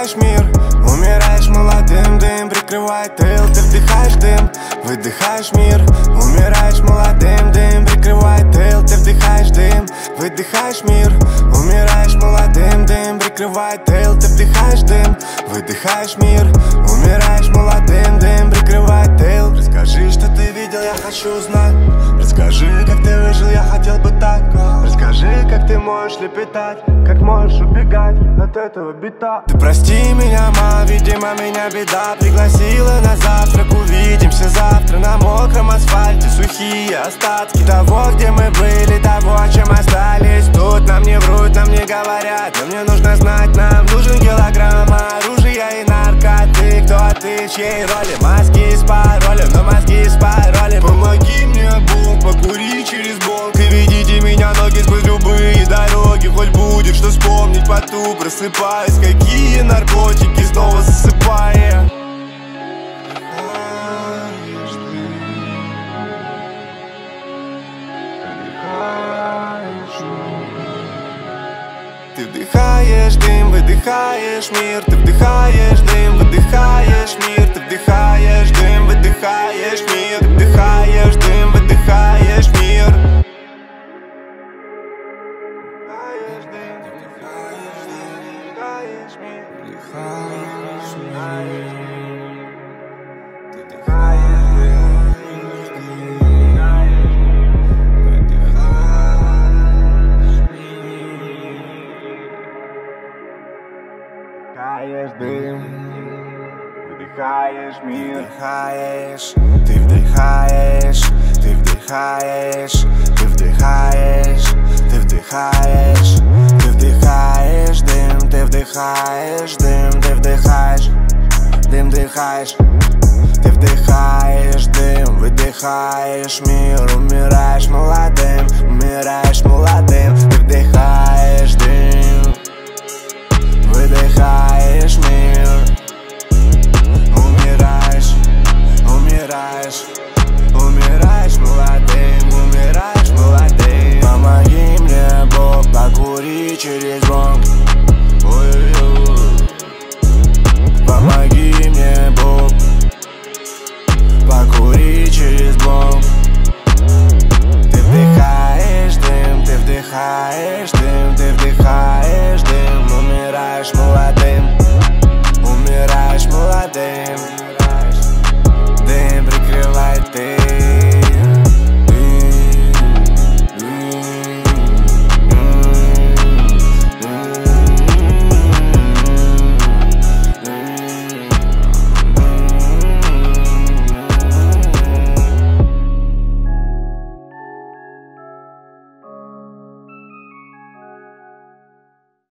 вдыхаешь мир, умираешь молодым, дым прикрывает тыл. Ты вдыхаешь дым, выдыхаешь мир, умираешь молодым, дым прикрывает тыл. Ты вдыхаешь дым, выдыхаешь мир, умираешь молодым, дым прикрывает тыл. Ты вдыхаешь дым, выдыхаешь мир, умираешь молодым, дым прикрывает тыл. Расскажи, что ты видел, я хочу знать. Расскажи, как ты выжил, я хотел бы так. Расскажи, как ты можешь лепетать, как можешь убегать от этого бита. Ты прости меня, мама, видимо, меня беда пригласила на завтрак. Увидимся завтра на мокром асфальте. Сухие остатки того, где мы были, того, чем остались. Тут нам не врут, нам не говорят, но мне нужно знать, нам нужен килограмм оружия и наркоты. Кто ты, в чьей роли? Мозги с паролем, но мозги с паролем. Помоги мне, Бог, покури через болт. И ведите меня ноги сквозь любые дороги. Хоть будет что вспомнить поту, просыпаясь. Какие наркотики, снова засыпая. Ты вдыхаешь дым, выдыхаешь мир. Ты вдыхаешь дым, выдыхаешь мир. Ты вдыхаешь дым, выдыхаешь мир. Ты вдыхаешь дым, выдыхаешь мир. Вдыхаешь дым, выдыхаешь мир. Вдыхаешь мир. Ты вдыхаешь дым, выдыхаешь мир. Вдыхаешь, ты вдыхаешь, ты вдыхаешь, ты вдыхаешь, ты вдыхаешь, ты вдыхаешь дым, ты вдыхаешь дым, ты вдыхаешь, дым вдыхаешь. Ты вдыхаешь дым, выдыхаешь мир, умираешь молодым, умираешь молодым. Ты вдыхаешь дым, выдыхаешь.